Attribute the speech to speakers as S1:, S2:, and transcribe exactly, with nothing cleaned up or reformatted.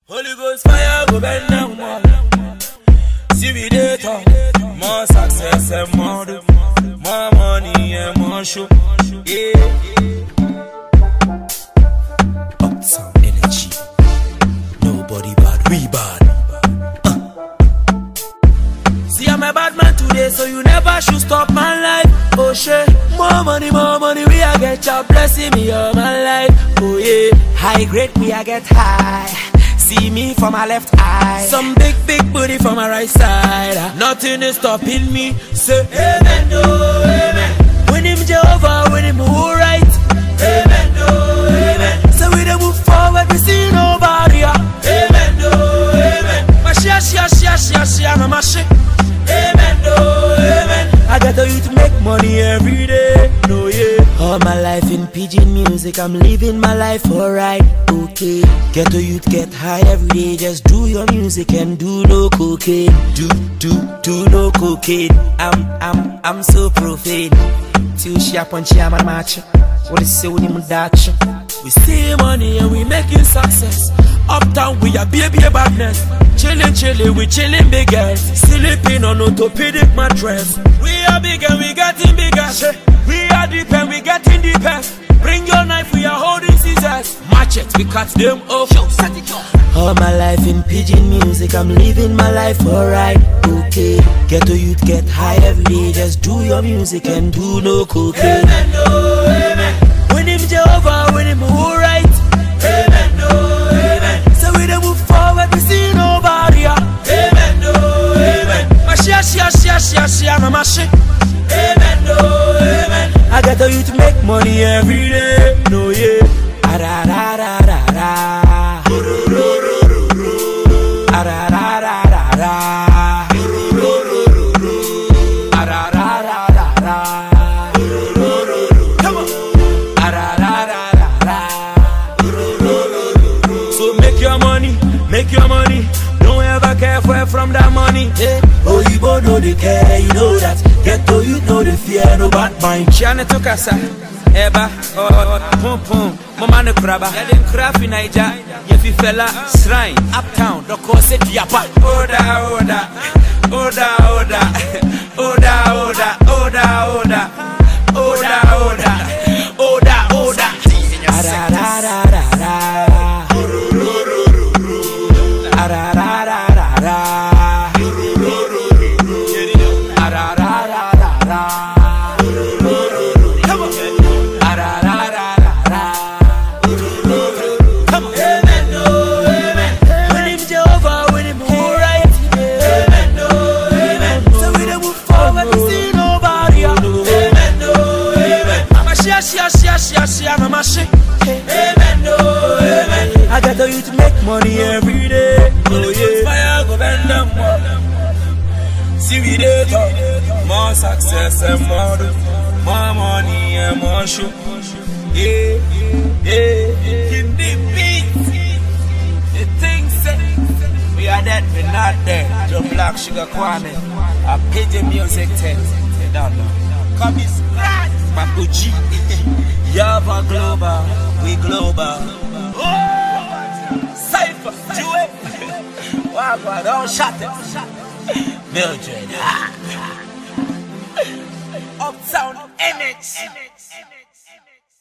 S1: Holy Ghost fire go bend down more. See we dey talk, more success and more do, more money and more show. Yeah. Uptown energy, nobody bad, we bad. Uh. See I'm a bad man today, so you never should stop my life. Oh shit, more money, more money, we a get your blessing me all my life. Oh yeah, high grade we a get high. See me from my left eye, some big big booty from my right side. uh, Nothing is stopping me. Say amen, no amen. When him Jehovah, when him who right. Amen, no amen. So we don't move forward, we see nobody. uh. Amen, no amen. My shia shia shia shia shia no my shit. Amen, no amen. I got to you to make money every day. No yeah. All my life in pidgin music, I'm living my life alright. Okay, get to youth, get high every day. Just do your music and do no cocaine. Do, do, do no cocaine. I'm, I'm, I'm so profane. Till she up on Chiaman match. What is say when you dash? We see money and we making success. Uptown we are baby badness. Chillin', chillin', we chillin' big girls. Sleeping on orthopedic mattress. We are big and we getting bigger. We are deep and we getting deeper. Bring your knife, we are holding scissors. Matches, we cut them off. All my life in pidgin music, I'm living my life alright. Okay, get to youth, get high every day. Just do your music and do no cocaine. Amen, no amen. When him Jehovah, when him who right. Amen, no amen. So we don't move forward, we see nobody. Amen, no amen. My shia shia shia shia shia no my shit. Amen, no amen. I got to you to make money every day. No yeah. Ara ra ra ra ra. Ara ra ra ra ra. Ara ra ra ra ra. Come on. Ara ra ra ra ra. So make your money, make your money. Don't ever care for from that money. Hey. Oh, you both know they care, you know that. Get to you know the fear, no bad mind. Chiane to casa, eba, oh, pum pum, mama no crabba. Ya dem craft in Niger, yefi fella, shrine, uptown, doko se diapa. Oda, oda, oda, oda, oda, oda, oda, oda, oda, oda, oda, oda. Ara ra ra ra ra. Ara ra ra ra ra. Amen, no amen. I got to you to make money every day. Oh yeah. Fire go bend down more. See we dey talk, more success and more do, more money and more show. Yeah, yeah. In the beat, the things say we are dead, we not there. Joe Black Sugar Kwame, a pidgin music text. They don't know. Come is scratch, Mapuchi. Yava global, we global. Oh, Cypher, do it. Wow, God, don't shut it. Mildred. Uptown N X.